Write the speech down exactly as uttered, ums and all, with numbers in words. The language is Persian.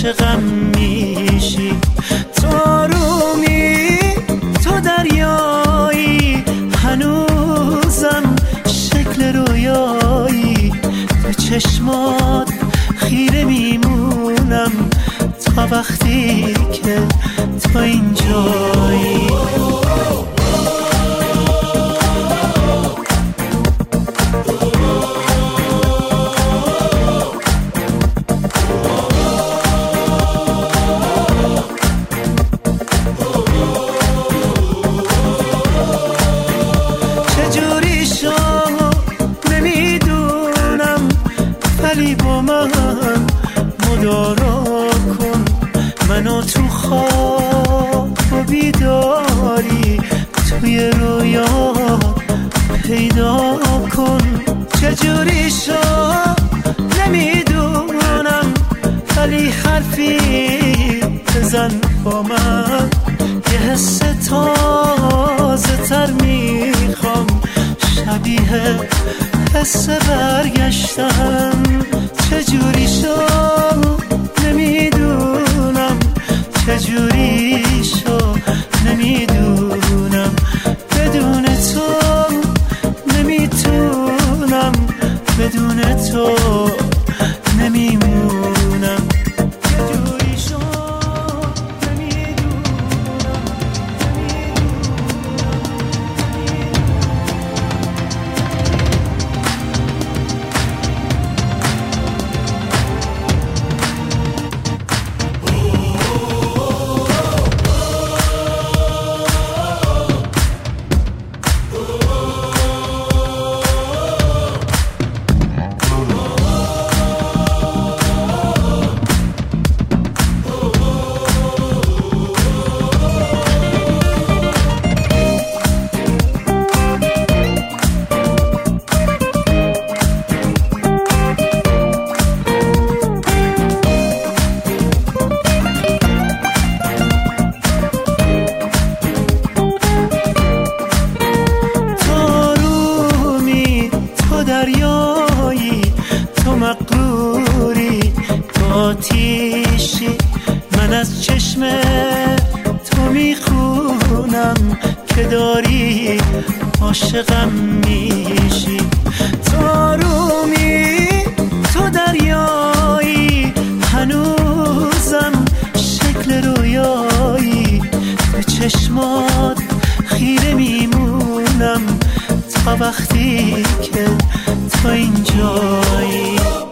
عاشقم میشی. تو رومی تو دریایی، هنوزم شکل رویایی. تو چشمات خیره میمونم تا وقتی که تو اینجایی. چجوری شد نمیدونم، ولی با من مدارا کن. منو تو خواب و بیداری توی رویا پیدا کن. چجوری شد نمیدونم، ولی حرفی بزن با من. یه حس تازه تر میخوام، شبیه حس برگشتن. چجوری شد نمیدونم، چجوری شد نمیدونم. بدون تو نمیتونم، بدون تو نمیمونم. چجوری شد نمیدونم، دریایی. تو مغروری، تو آتیشی، من از چشم تو میخونم که داری عاشقم میشی. تو رومی تو دریایی، هنوزم شکل رویایی. به چشمات خیره میمونم تا وقتی که تو اینجایی.